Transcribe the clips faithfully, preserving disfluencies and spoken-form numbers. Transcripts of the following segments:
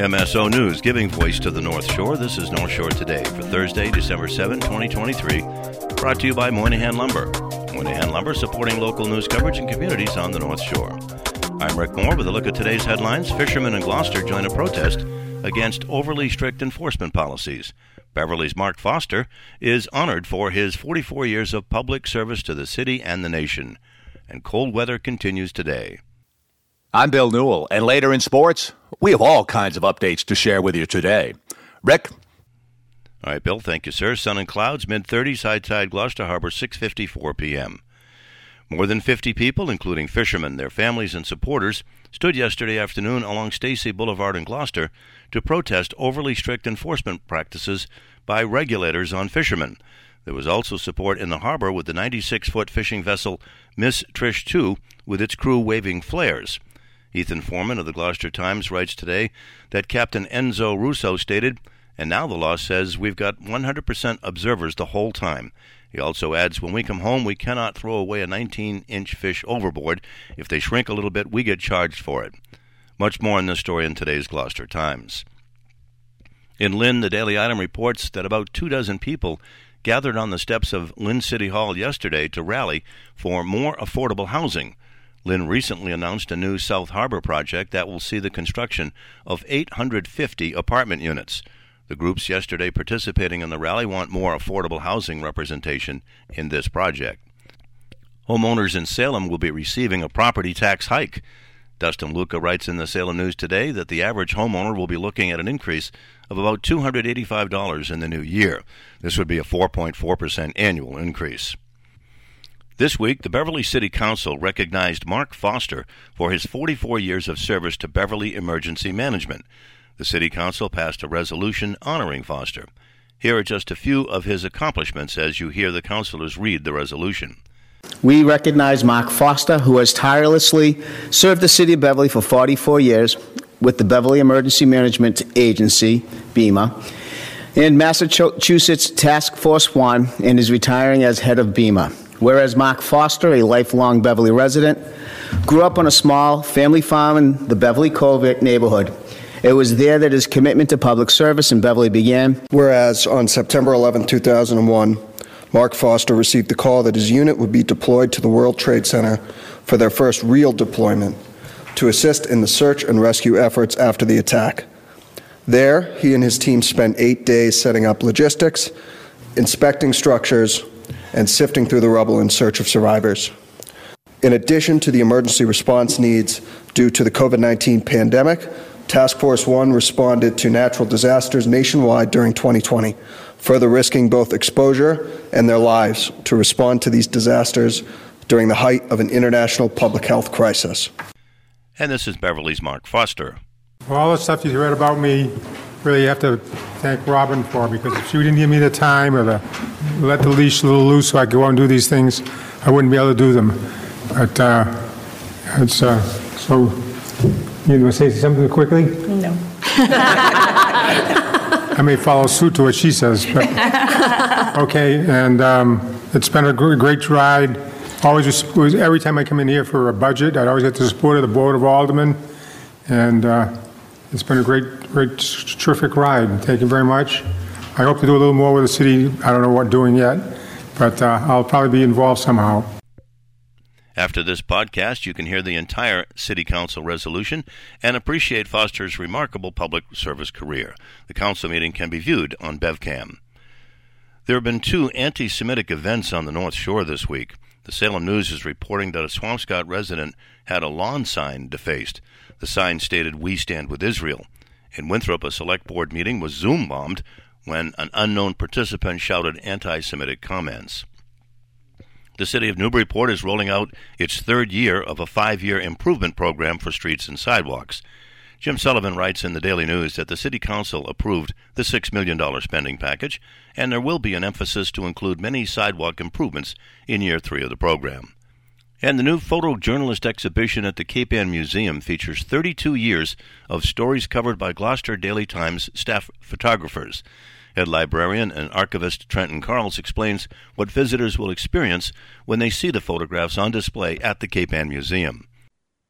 M S O News, giving voice to the North Shore. This is North Shore Today for Thursday, December seventh, twenty twenty-three. Brought to you by Moynihan Lumber. Moynihan Lumber, supporting local news coverage and communities on the North Shore. I'm Rick Moore with a look at today's headlines. Fishermen in Gloucester join a protest against overly strict enforcement policies. Beverly's Mark Foster is honored for his forty-four years of public service to the city and the nation. And cold weather continues today. I'm Bill Newell, and later in sports, we have all kinds of updates to share with you today. Rick? All right, Bill, thank you, sir. Sun and clouds, mid-thirties, high tide, Gloucester Harbor, six fifty-four p.m. More than fifty people, including fishermen, their families, and supporters, stood yesterday afternoon along Stacy Boulevard in Gloucester to protest overly strict enforcement practices by regulators on fishermen. There was also support in the harbor with the ninety-six foot fishing vessel Miss Trish two with its crew waving flares. Ethan Foreman of the Gloucester Times writes today that Captain Enzo Russo stated, "And now the law says we've got one hundred percent observers the whole time." He also adds, "When we come home, we cannot throw away a nineteen inch fish overboard. If they shrink a little bit, we get charged for it." Much more in this story in today's Gloucester Times. In Lynn, the Daily Item reports that about two dozen people gathered on the steps of Lynn City Hall yesterday to rally for more affordable housing. Lynn recently announced a new South Harbor project that will see the construction of eight hundred fifty apartment units. The groups yesterday participating in the rally want more affordable housing representation in this project. Homeowners in Salem will be receiving a property tax hike. Dustin Luca writes in the Salem News today that the average homeowner will be looking at an increase of about two hundred eighty-five dollars in the new year. This would be a four point four percent annual increase. This week, the Beverly City Council recognized Mark Foster for his forty-four years of service to Beverly Emergency Management. The City Council passed a resolution honoring Foster. Here are just a few of his accomplishments as you hear the councilors read the resolution. We recognize Mark Foster, who has tirelessly served the City of Beverly for forty-four years with the Beverly Emergency Management Agency, BEMA, and Massachusetts Task Force One, and is retiring as head of BEMA. Whereas Mark Foster, a lifelong Beverly resident, grew up on a small family farm in the Beverly Cove neighborhood. It was there that his commitment to public service in Beverly began. Whereas on September eleventh, two thousand one, Mark Foster received the call that his unit would be deployed to the World Trade Center for their first real deployment to assist in the search and rescue efforts after the attack. There, he and his team spent eight days setting up logistics, inspecting structures, and sifting through the rubble in search of survivors. In addition to the emergency response needs due to the COVID nineteen pandemic, Task Force One responded to natural disasters nationwide during twenty twenty, further risking both exposure and their lives to respond to these disasters during the height of an international public health crisis. And this is Beverly's Mark Foster. Well, all the stuff you read about me, really have to thank Robin for, because if she didn't give me the time or the let the leash a little loose so I could go out and do these things, I wouldn't be able to do them. But uh, it's uh, so. You want to say something quickly? No. I may follow suit to what she says, but okay. And um, it's been a great ride. Always, was, every time I come in here for a budget, I'd always get the support of the Board of Aldermen, and uh, it's been a great, great, terrific ride. Thank you very much. I hope to do a little more with the city. I don't know what doing yet, but uh, I'll probably be involved somehow. After this podcast, you can hear the entire City Council resolution and appreciate Foster's remarkable public service career. The council meeting can be viewed on BevCam. There have been two anti-Semitic events on the North Shore this week. The Salem News is reporting that a Swampscott resident had a lawn sign defaced. The sign stated, "We stand with Israel." In Winthrop, a select board meeting was Zoom-bombed when an unknown participant shouted anti-Semitic comments. The city of Newburyport is rolling out its third year of a five-year improvement program for streets and sidewalks. Jim Sullivan writes in the Daily News that the City Council approved the six million dollars spending package, and there will be an emphasis to include many sidewalk improvements in year three of the program. And the new photojournalist exhibition at the Cape Ann Museum features thirty-two years of stories covered by Gloucester Daily Times staff photographers. Head librarian and archivist Trenton Carls explains what visitors will experience when they see the photographs on display at the Cape Ann Museum.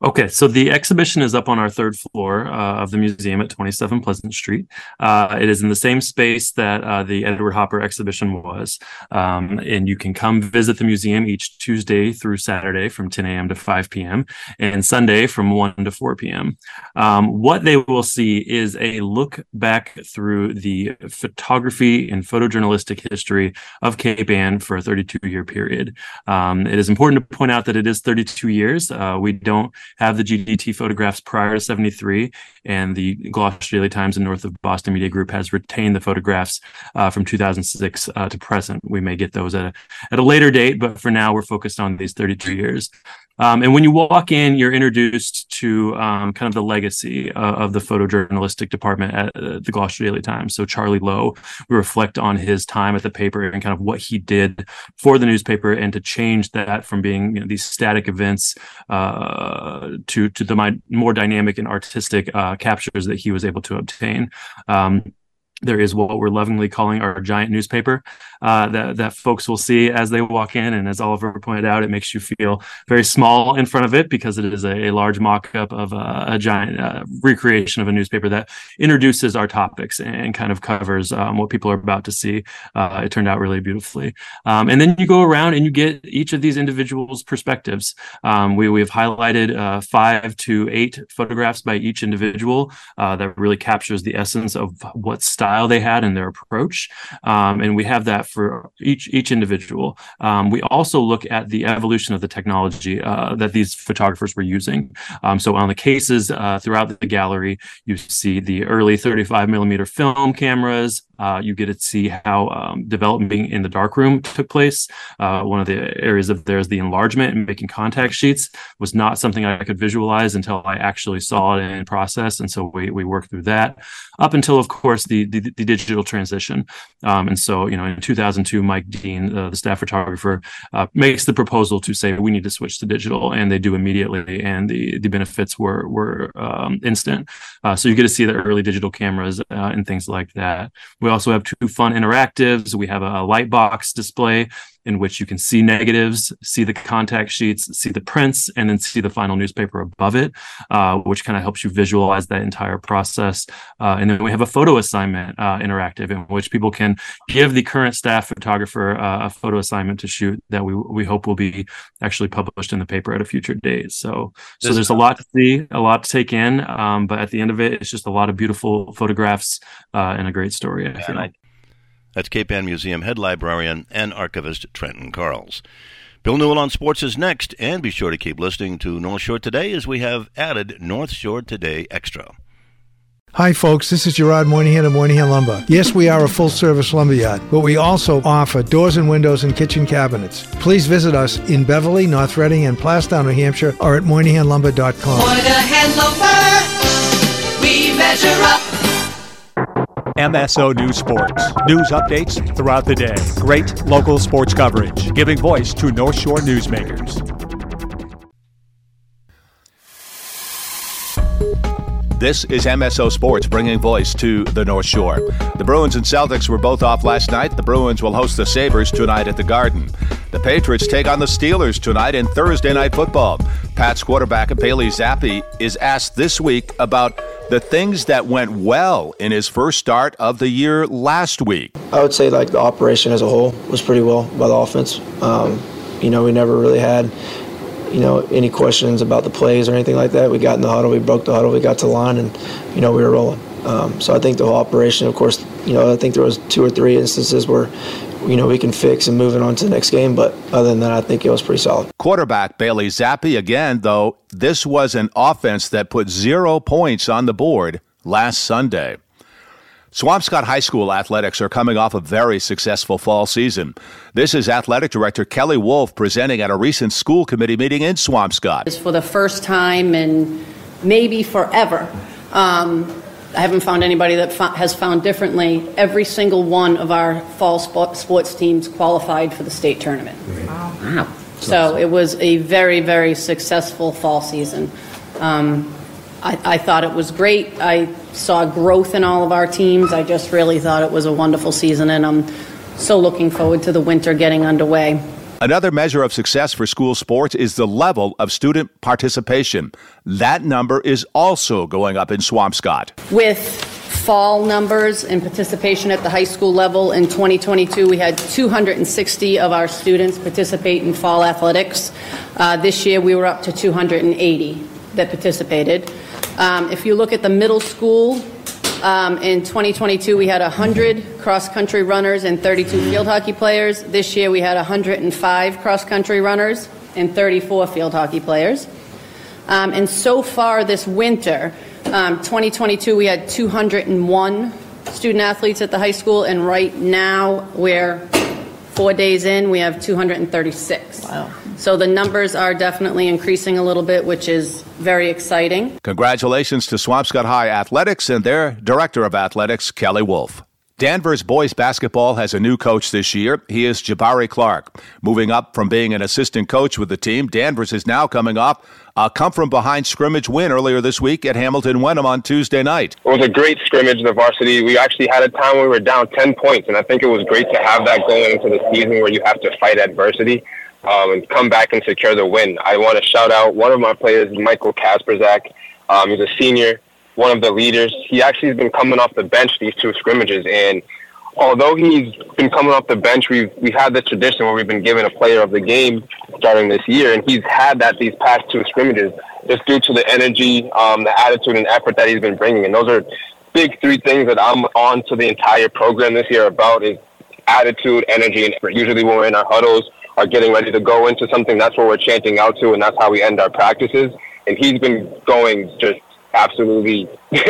Okay, so the exhibition is up on our third floor uh, of the museum at twenty-seven Pleasant Street. Uh, it is in the same space that uh, the Edward Hopper exhibition was. Um, and you can come visit the museum each Tuesday through Saturday from ten a.m. to five p.m. and Sunday from one to four p.m. Um, what they will see is a look back through the photography and photojournalistic history of Cape Ann for a thirty-two year period. Um, it is important to point out that it is thirty-two years. Uh, we don't have the G D T photographs prior to seventy-three, and the Gloucester Daily Times and North of Boston Media Group has retained the photographs uh, from two thousand six uh, to present. We may get those at a, at a later date, but for now we're focused on these thirty-two years. Um, and when you walk in, you're introduced to um, kind of the legacy uh, of the photojournalistic department at uh, the Gloucester Daily Times. So Charlie Lowe, we reflect on his time at the paper and kind of what he did for the newspaper, and to change that from being, you know, these static events uh, to to the my, more dynamic and artistic uh, captures that he was able to obtain. Um, There is what we're lovingly calling our giant newspaper uh, that, that folks will see as they walk in. And as Oliver pointed out, it makes you feel very small in front of it, because it is a, a large mock-up of a, a giant uh, recreation of a newspaper that introduces our topics and kind of covers um, what people are about to see. Uh, it turned out really beautifully. Um, and then you go around and you get each of these individuals' perspectives. Um, we, we have highlighted uh, five to eight photographs by each individual uh, that really captures the essence of what style they had in their approach, um, and we have that for each each individual. Um, we also look at the evolution of the technology uh, that these photographers were using. Um, so on the cases uh, throughout the gallery, you see the early thirty-five millimeter film cameras. Uh, you get to see how um, development in the darkroom took place. Uh, one of the areas of there is the enlargement and making contact sheets was not something I could visualize until I actually saw it in process, and so we we worked through that up until, of course, the the, the digital transition. Um, and so, you know, in two thousand two, Mike Dean, uh, the staff photographer, uh, makes the proposal to say we need to switch to digital, and they do immediately, and the the benefits were were um, instant. Uh, so you get to see the early digital cameras uh, and things like that. We also have two fun interactives. We have a light box display in which you can see negatives, see the contact sheets, see the prints, and then see the final newspaper above it, uh, which kind of helps you visualize that entire process. Uh, and then we have a photo assignment uh, interactive, in which people can give the current staff photographer uh, a photo assignment to shoot that we we hope will be actually published in the paper at a future date. So, so there's a lot to see, a lot to take in, um, but at the end of it, it's just a lot of beautiful photographs uh, and a great story, I feel. I- That's Cape Ann Museum head librarian and archivist Trenton Carls. Bill Newell on Sports is next, and be sure to keep listening to North Shore Today, as we have added North Shore Today Extra. Hi, folks. This is Gerard Moynihan of Moynihan Lumber. Yes, we are a full-service lumberyard, but we also offer doors and windows and kitchen cabinets. Please visit us in Beverly, North Reading, and Plastown, New Hampshire, or at moynihan lumber dot com. Moynihan Lumber, we measure up. M S O News Sports. News updates throughout the day. Great local sports coverage, giving voice to North Shore newsmakers. This is M S O Sports, bringing voice to the North Shore. The Bruins and Celtics were both off last night. The Bruins will host the Sabres tonight at the Garden. The Patriots take on the Steelers tonight in Thursday Night Football. Pats quarterback Bailey Zappi is asked this week about the things that went well in his first start of the year last week. I would say like the operation as a whole was pretty well by the offense. Um, you know, we never really had, you know, any questions about the plays or anything like that. We got in the huddle, we broke the huddle, we got to the line, and, you know, we were rolling. Um, so I think the whole operation, of course, you know, I think there was two or three instances where, you know, we can fix and moving on to the next game. But other than that, I think it was pretty solid. Quarterback Bailey Zappi, again, though, this was an offense that put zero points on the board last Sunday. Swampscott High School athletics are coming off a very successful fall season. This is Athletic Director Kelly Wolf presenting at a recent school committee meeting in Swampscott. It's for the first time in maybe forever. Um, I haven't found anybody that fo- has found differently. Every single one of our fall sport- sports teams qualified for the state tournament. Wow. Wow. So it was a very, very successful fall season. Um, I, I thought it was great. I saw growth in all of our teams. I just really thought it was a wonderful season, and I'm so looking forward to the winter getting underway. Another measure of success for school sports is the level of student participation. That number is also going up in Swampscott. With fall numbers and participation at the high school level in twenty twenty-two, we had two hundred sixty of our students participate in fall athletics. Uh, this year, we were up to two hundred eighty that participated. Um, if you look at the middle school, um, in twenty twenty-two, we had one hundred cross-country runners and thirty-two field hockey players. This year, we had one hundred five cross-country runners and thirty-four field hockey players. Um, and so far this winter, um, twenty twenty-two, we had two hundred one student athletes at the high school, and right now we're four days in, we have two hundred thirty-six. Wow. So the numbers are definitely increasing a little bit, which is very exciting. Congratulations to Swampscott High Athletics and their Director of Athletics, Kelly Wolf. Danvers boys basketball has a new coach this year. He is Jabari Clark. Moving up from being an assistant coach with the team, Danvers is now coming off a come-from-behind scrimmage win earlier this week at Hamilton Wenham on Tuesday night. It was a great scrimmage, the varsity. We actually had a time when we were down ten points, and I think it was great to have that going into the season where you have to fight adversity um, and come back and secure the win. I want to shout out one of my players, Michael Kasperzak. Um, he's a senior, one of the leaders. He actually has been coming off the bench these two scrimmages, and although he's been coming off the bench, we've, we've had the tradition where we've been given a player of the game starting this year, and he's had that these past two scrimmages just due to the energy, um, the attitude and effort that he's been bringing. And those are big three things that I'm on to the entire program this year about is attitude, energy, and effort. Usually when we're in our huddles or getting ready to go into something, that's what we're chanting out to, and that's how we end our practices. And he's been going just absolutely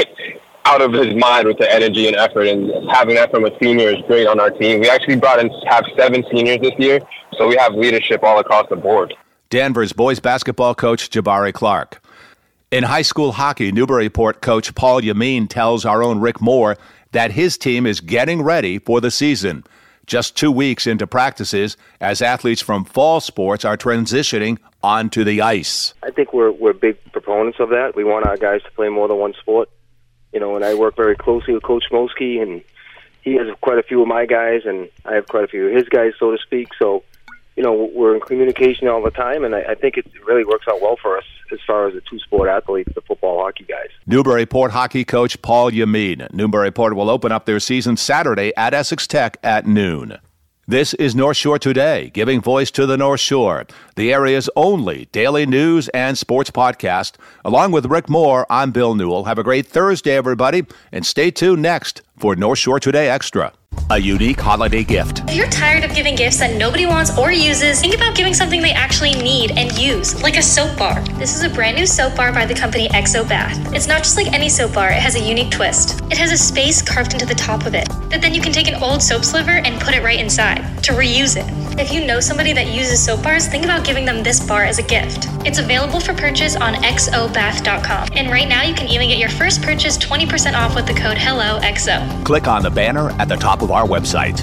out of his mind with the energy and effort, and having that from a senior is great on our team. We actually brought in have seven seniors this year, so we have leadership all across the board. Danvers boys basketball coach Jabari Clark. In high school hockey, Newburyport coach Paul Yameen tells our own Rick Moore that his team is getting ready for the season. Just two weeks into practices as athletes from fall sports are transitioning onto the ice. I think we're we're big proponents of that. We want our guys to play more than one sport. You know, and I work very closely with Coach Mosky, and he has quite a few of my guys, and I have quite a few of his guys, so to speak. So, you know, we're in communication all the time, and I, I think it really works out well for us as far as the two-sport athletes, the football, hockey guys. Newburyport hockey coach Paul Yameen. Newburyport will open up their season Saturday at Essex Tech at noon. This is North Shore Today, giving voice to the North Shore, the area's only daily news and sports podcast. Along with Rick Moore, I'm Bill Newell. Have a great Thursday, everybody, and stay tuned next for North Shore Today Extra, a unique holiday gift. If you're tired of giving gifts that nobody wants or uses, think about giving something they actually need and use, like a soap bar. This is a brand new soap bar by the company X O Bath. It's not just like any soap bar, it has a unique twist. It has a space carved into the top of it that then you can take an old soap sliver and put it right inside to reuse it. If you know somebody that uses soap bars, think about giving them this bar as a gift. It's available for purchase on x o bath dot com. And right now you can even get your first purchase twenty percent off with the code HELLOXO. Click on the banner at the top of our website.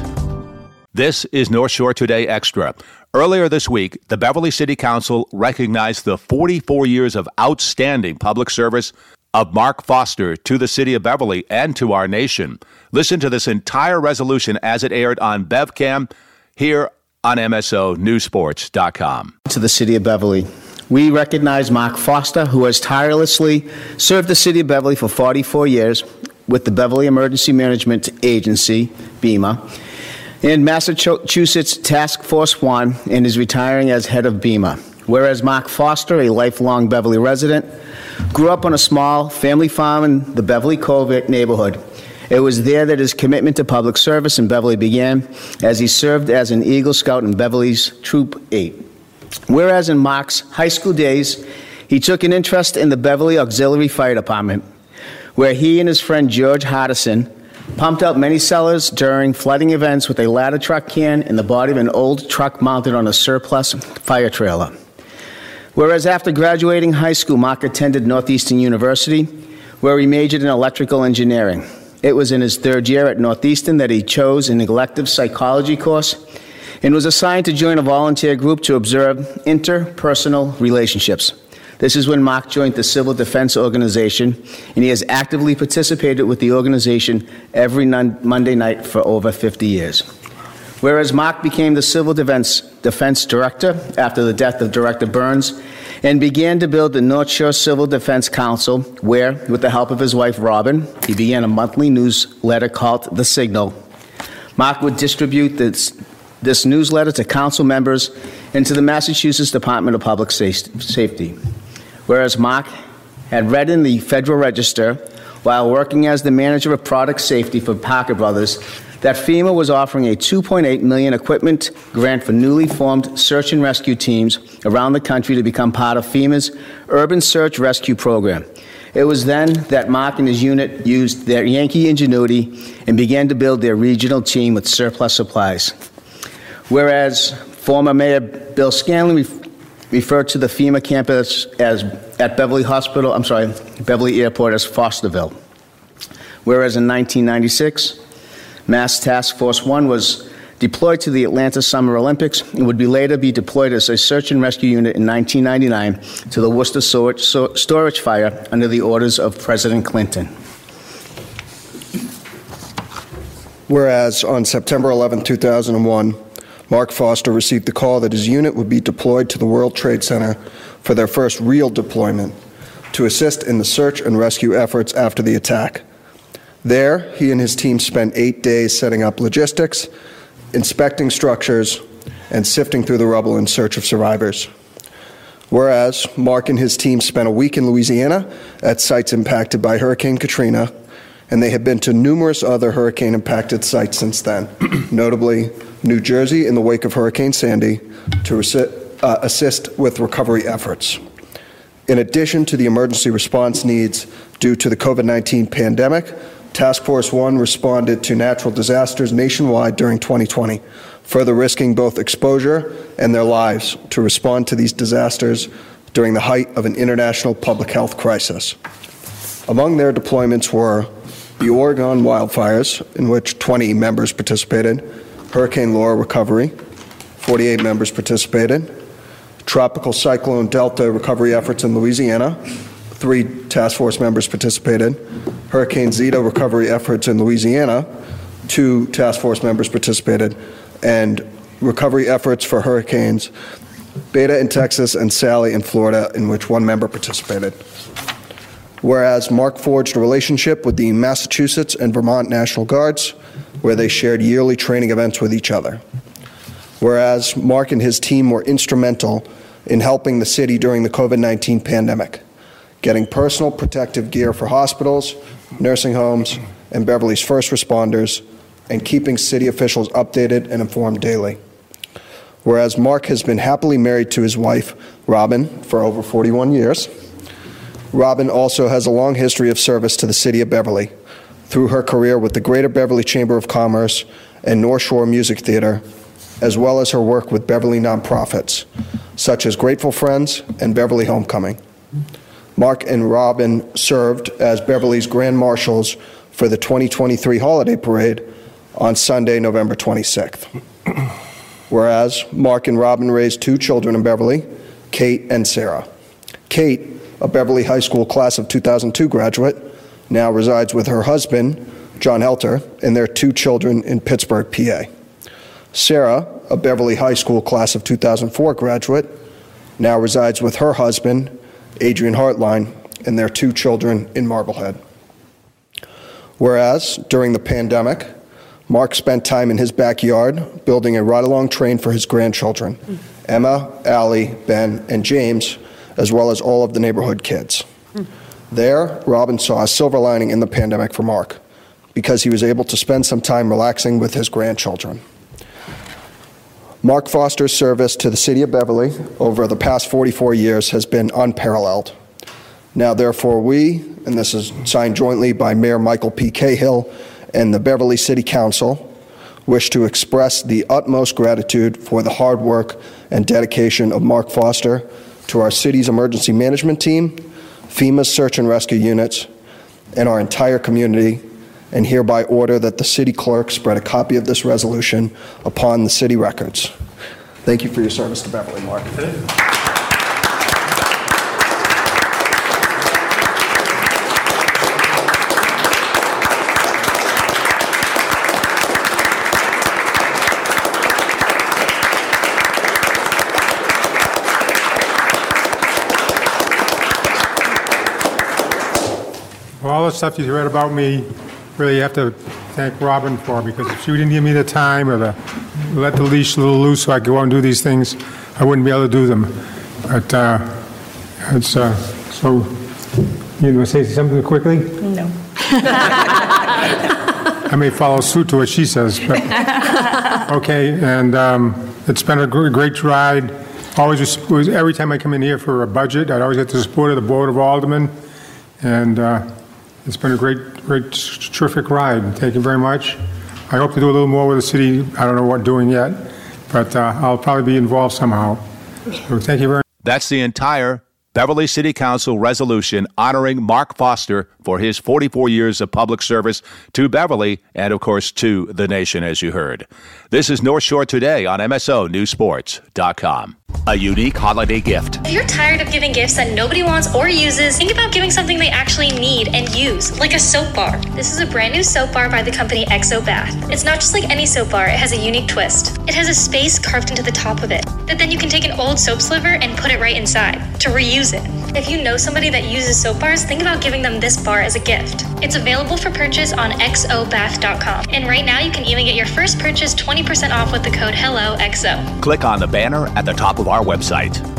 This is North Shore Today Extra. Earlier this week, the Beverly City Council recognized the forty-four years of outstanding public service of Mark Foster to the city of Beverly and to our nation. Listen to this entire resolution as it aired on BevCam here on M S O News Sports dot com. To the city of Beverly. We recognize Mark Foster, who has tirelessly served the city of Beverly for forty-four years with the Beverly Emergency Management Agency, BEMA, and Massachusetts Task Force One, and is retiring as head of BEMA. Whereas Mark Foster, a lifelong Beverly resident, grew up on a small family farm in the Beverly Cove neighborhood. It was there that his commitment to public service in Beverly began, as he served as an Eagle Scout in Beverly's Troop eight. Whereas in Mark's high school days, he took an interest in the Beverly Auxiliary Fire Department, where he and his friend George Hardison pumped out many cellars during flooding events with a ladder truck can in the body of an old truck mounted on a surplus fire trailer. Whereas after graduating high school, Mark attended Northeastern University, where he majored in electrical engineering. It was in his third year at Northeastern that he chose an elective psychology course and was assigned to join a volunteer group to observe interpersonal relationships. This is when Mark joined the Civil Defense Organization, and he has actively participated with the organization every Monday night for over fifty years. Whereas Mark became the Civil Defense, Defense Director after the death of Director Burns and began to build the North Shore Civil Defense Council, where, with the help of his wife Robin, he began a monthly newsletter called The Signal. Mark would distribute this, this newsletter to council members and to the Massachusetts Department of Public Safety. Whereas Mark had read in the Federal Register, while working as the manager of product safety for Parker Brothers, that FEMA was offering a two point eight million dollars equipment grant for newly formed search and rescue teams around the country to become part of FEMA's Urban Search Rescue Program. It was then that Mark and his unit used their Yankee ingenuity and began to build their regional team with surplus supplies. Whereas former Mayor Bill Scanlon re- referred to the FEMA campus as at Beverly Hospital, I'm sorry, Beverly Airport as Fosterville. Whereas in nineteen ninety-six, Mass Task Force One was deployed to the Atlanta Summer Olympics and would be later be deployed as a search and rescue unit in nineteen ninety-nine to the Worcester storage, storage fire under the orders of President Clinton. Whereas on September eleventh, two thousand one, Mark Foster received the call that his unit would be deployed to the World Trade Center for their first real deployment to assist in the search and rescue efforts after the attack. There, he and his team spent eight days setting up logistics, inspecting structures, and sifting through the rubble in search of survivors. Whereas Mark and his team spent a week in Louisiana at sites impacted by Hurricane Katrina, and they have been to numerous other hurricane-impacted sites since then, notably New Jersey in the wake of Hurricane Sandy, to uh, assist with recovery efforts. In addition to the emergency response needs due to the COVID nineteen pandemic, Task Force One responded to natural disasters nationwide during twenty twenty, further risking both exposure and their lives to respond to these disasters during the height of an international public health crisis. Among their deployments were the Oregon wildfires, in which twenty members participated, Hurricane Laura recovery, forty-eight members participated, Tropical Cyclone Delta recovery efforts in Louisiana, three task force members participated, Hurricane Zeta recovery efforts in Louisiana, two task force members participated, and recovery efforts for hurricanes Beta in Texas and Sally in Florida, in which one member participated. Whereas Mark forged a relationship with the Massachusetts and Vermont National Guards, where they shared yearly training events with each other. Whereas Mark and his team were instrumental in helping the city during the COVID nineteen pandemic, getting personal protective gear for hospitals, nursing homes, and Beverly's first responders, and keeping city officials updated and informed daily. Whereas Mark has been happily married to his wife, Robin, for over forty-one years. Robin also has a long history of service to the city of Beverly through her career with the Greater Beverly Chamber of Commerce and North Shore Music Theater, as well as her work with Beverly nonprofits, such as Grateful Friends and Beverly Homecoming. Mark and Robin served as Beverly's Grand Marshals for the twenty twenty-three Holiday Parade on Sunday, November twenty-sixth. Whereas Mark and Robin raised two children in Beverly, Kate and Sarah. Kate, a Beverly High School class of two thousand two graduate, now resides with her husband, John Helter, and their two children in Pittsburgh, P A. Sarah, a Beverly High School class of two thousand four graduate, now resides with her husband, Adrian Hartline, and their two children in Marblehead. Whereas, during the pandemic, Mark spent time in his backyard building a ride-along train for his grandchildren, Emma, Allie, Ben, and James, as well as all of the neighborhood kids. There, Robin saw a silver lining in the pandemic for Mark, because he was able to spend some time relaxing with his grandchildren. Mark Foster's service to the city of Beverly over the past forty-four years has been unparalleled. Now, therefore, we, and this is signed jointly by Mayor Michael P. Cahill and the Beverly City Council, wish to express the utmost gratitude for the hard work and dedication of Mark Foster to our city's emergency management team, FEMA's search and rescue units, and our entire community, and hereby order that the city clerk spread a copy of this resolution upon the city records. Thank you for your service to Beverly, Mark. the stuff you read about me, really you have to thank Robin for, because if she didn't give me the time or the let the leash a little loose so I could go out and do these things, I wouldn't be able to do them. But uh, it's uh, so. You want to say something quickly? No. I may follow suit to what she says. But okay, and um, it's been a gr- great ride. Always, was, was, every time I come in here for a budget, I'd always get the support of the Board of Aldermen, and uh, it's been a great, great, terrific ride. Thank you very much. I hope to do a little more with the city. I don't know what doing yet, but uh, I'll probably be involved somehow. So thank you very much. That's the entire Beverly City Council resolution honoring Mark Foster for his forty-four years of public service to Beverly and, of course, to the nation, as you heard. This is North Shore Today on M S O News Sports dot com. A unique holiday gift. If you're tired of giving gifts that nobody wants or uses, think about giving something they actually need and use, like a soap bar. This is a brand new soap bar by the company X O Bath. It's not just like any soap bar, it has a unique twist. It has a space carved into the top of it that then you can take an old soap sliver and put it right inside to reuse it. If you know somebody that uses soap bars, think about giving them this bar as a gift. It's available for purchase on X O bath dot com. And right now you can even get your first purchase twenty percent off with the code HELLOXO. Click on the banner at the top of our website.